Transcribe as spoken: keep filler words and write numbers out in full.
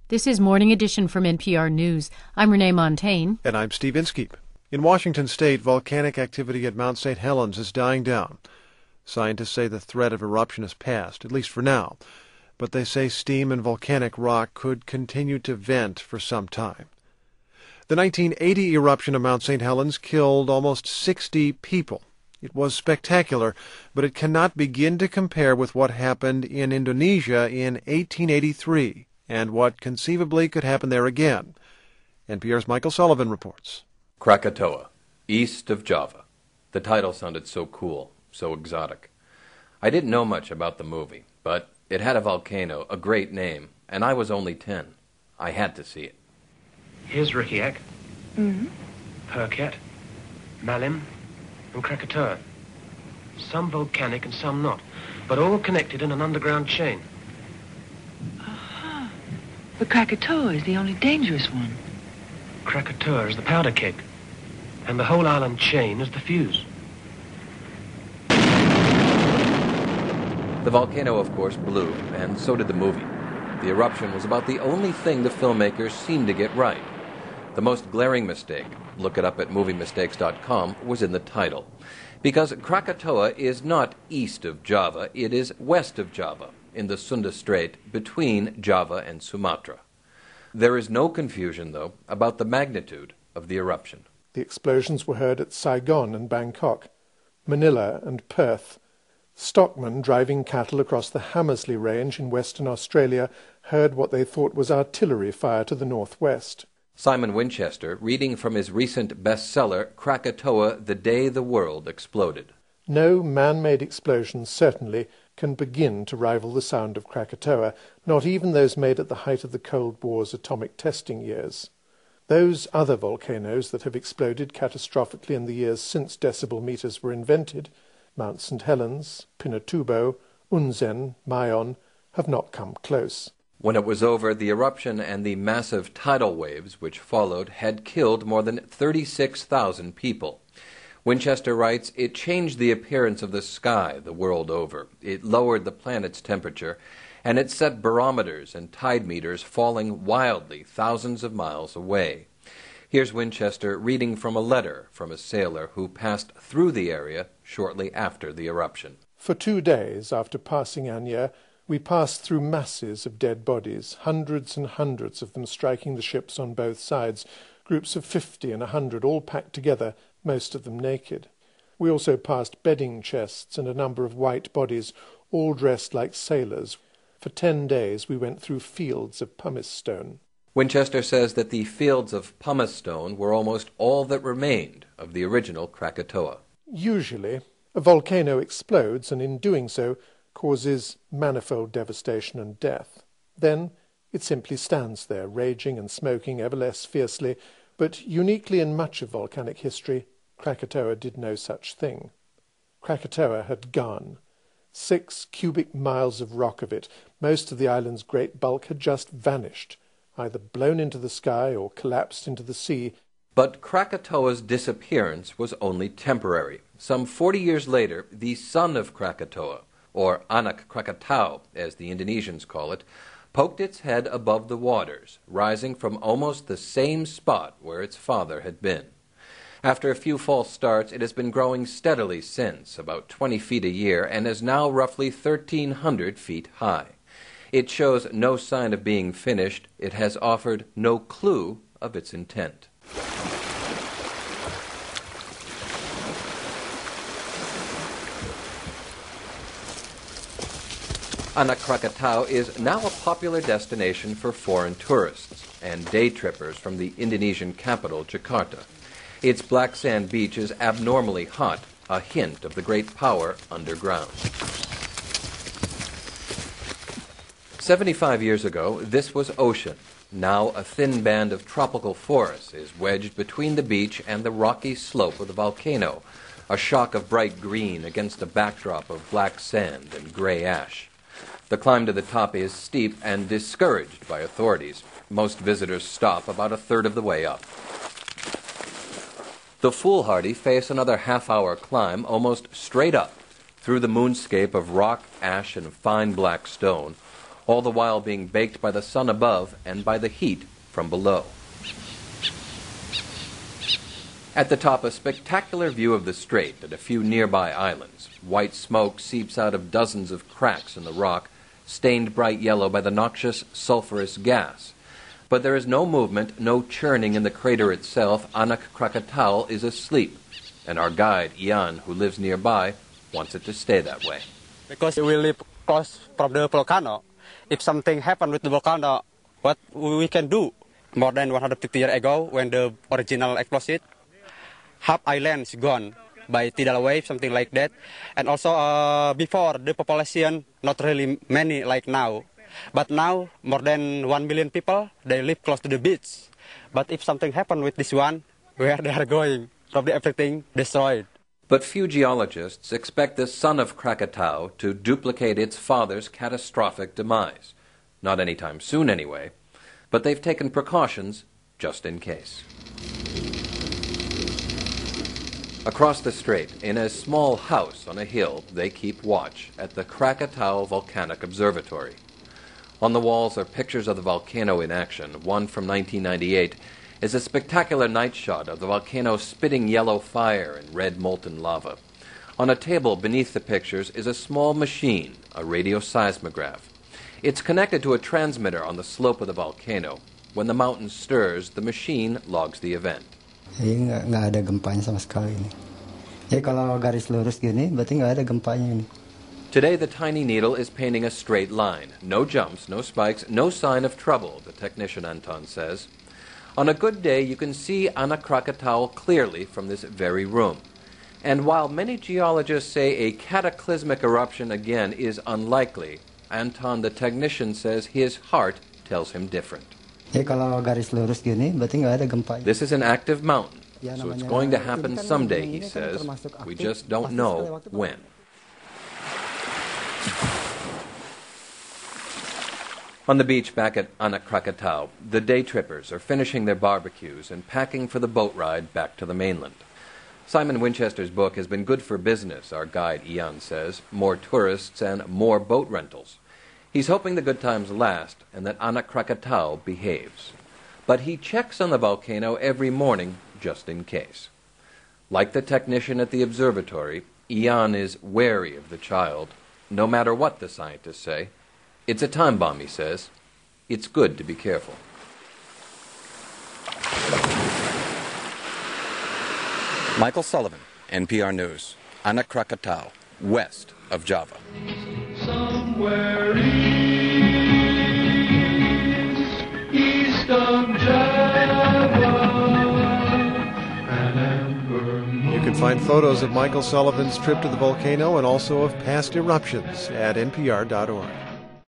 This is Morning Edition from N P R News. I'm Renee Montaigne. And I'm Steve Inskeep. In Washington state, volcanic activity at Mount Saint Helens is dying down. Scientists say the threat of eruption has passed, at least for now. But they say steam and volcanic rock could continue to vent for some time. The nineteen eighty eruption of Mount Saint Helens killed almost sixty people. It was spectacular, but it cannot begin to compare with what happened in Indonesia in eighteen eighty-three, and what conceivably could happen there again. N P R's Michael Sullivan reports. Krakatoa, east of Java. The title sounded so cool, so exotic. I didn't know much about the movie, but it had a volcano, a great name, and I was only ten. I had to see it. Here's Rikiak, Mm-hmm. Perket, Malim, and Krakatoa. Some volcanic and some not, but all connected in an underground chain. Aha. But Krakatoa is the only dangerous one. Krakatoa is the powder keg, and the whole island chain is the fuse. The volcano, of course, blew, and so did the movie. The eruption was about the only thing the filmmakers seemed to get right. The most glaring mistake, look it up at movie mistakes dot com, was in the title. Because Krakatoa is not east of Java, it is west of Java, in the Sunda Strait between Java and Sumatra. There is no confusion, though, about the magnitude of the eruption. The explosions were heard at Saigon and Bangkok, Manila and Perth. Stockmen driving cattle across the Hamersley Range in Western Australia heard what they thought was artillery fire to the northwest. Simon Winchester, reading from his recent bestseller, Krakatoa, The Day the World Exploded. No man-made explosions, certainly, can begin to rival the sound of Krakatoa, not even those made at the height of the Cold War's atomic testing years. Those other volcanoes that have exploded catastrophically in the years since decibel meters were invented, Mount Saint Helens, Pinatubo, Unzen, Mayon, have not come close. When it was over, the eruption and the massive tidal waves which followed had killed more than thirty-six thousand people. Winchester writes, it changed the appearance of the sky the world over. It lowered the planet's temperature, and it set barometers and tide meters falling wildly thousands of miles away. Here's Winchester reading from a letter from a sailor who passed through the area shortly after the eruption. For two days after passing Anya, we passed through masses of dead bodies, hundreds and hundreds of them striking the ships on both sides, groups of fifty and a hundred all packed together, most of them naked. We also passed bedding chests and a number of white bodies, all dressed like sailors. For ten days we went through fields of pumice stone. Winchester says that the fields of pumice stone were almost all that remained of the original Krakatoa. Usually, a volcano explodes and in doing so causes manifold devastation and death. Then it simply stands there, raging and smoking ever less fiercely, but uniquely in much of volcanic history, Krakatoa did no such thing. Krakatoa had gone. Six cubic miles of rock of it, most of the island's great bulk, had just vanished, either blown into the sky or collapsed into the sea. But Krakatoa's disappearance was only temporary. Some forty years later, the son of Krakatoa, or Anak Krakatau, as the Indonesians call it, poked its head above the waters, rising from almost the same spot where its father had been. After a few false starts, it has been growing steadily since, about twenty feet a year, and is now roughly thirteen hundred feet high. It shows no sign of being finished. It has offered no clue of its intent. Anak Krakatau is now a popular destination for foreign tourists and day trippers from the Indonesian capital, Jakarta. Its black sand beach is abnormally hot, a hint of the great power underground. Seventy-five years ago, this was ocean. Now a thin band of tropical forest is wedged between the beach and the rocky slope of the volcano, a shock of bright green against a backdrop of black sand and gray ash. The climb to the top is steep and discouraged by authorities. Most visitors stop about a third of the way up. The foolhardy face another half-hour climb almost straight up through the moonscape of rock, ash, and fine black stone, all the while being baked by the sun above and by the heat from below. At the top, a spectacular view of the strait and a few nearby islands. White smoke seeps out of dozens of cracks in the rock, stained bright yellow by the noxious sulfurous gas. But there is no movement, no churning in the crater itself. Anak Krakatau is asleep, and our guide, Ian, who lives nearby, wants it to stay that way. Because we live close from the volcano. If something happened with the volcano, what we can do? More than one hundred fifty years ago, when the original explosion, half island is gone by tidal wave, something like that. And also uh, before, the population not really many like now. But now, more than one million people, they live close to the beach. But if something happened with this one, where they are going? Probably everything destroyed. But few geologists expect the son of Krakatau to duplicate its father's catastrophic demise. Not anytime soon, anyway. But they've taken precautions just in case. Across the strait, in a small house on a hill, they keep watch at the Krakatau Volcanic Observatory. On the walls are pictures of the volcano in action. One from nineteen ninety-eight is a spectacular night shot of the volcano spitting yellow fire and red molten lava. On a table beneath the pictures is a small machine, a radioseismograph. It's connected to a transmitter on the slope of the volcano. When the mountain stirs, the machine logs the event. Jadi nggak nggak ada gempanya sama sekali ini. Jadi kalau garis lurus gini, berarti nggak ada gempanya ini. Today the tiny needle is painting a straight line. No jumps, no spikes, no sign of trouble, the technician Anton says. On a good day, you can see Anak Krakatau clearly from this very room. And while many geologists say a cataclysmic eruption again is unlikely, Anton, the technician, says his heart tells him different. Jadi kalau garis lurus gini, berarti nggak ada gempanya. This is an active mountain, so it's going to happen someday, he says. We just don't know when. On the beach back at Anak Krakatau, the day trippers are finishing their barbecues and packing for the boat ride back to the mainland. Simon Winchester's book has been good for business, our guide Ian says. More tourists and more boat rentals. He's hoping the good times last and that Anak Krakatau behaves. But he checks on the volcano every morning just in case. Like the technician at the observatory, Ian is wary of the child, no matter what the scientists say. It's a time bomb, he says. It's good to be careful. Michael Sullivan, N P R News. Anak Krakatau, west of Java. Somewhere east, east of Java, an ember moon. You can find photos of Michael Sullivan's trip to the volcano and also of past eruptions at N P R dot org.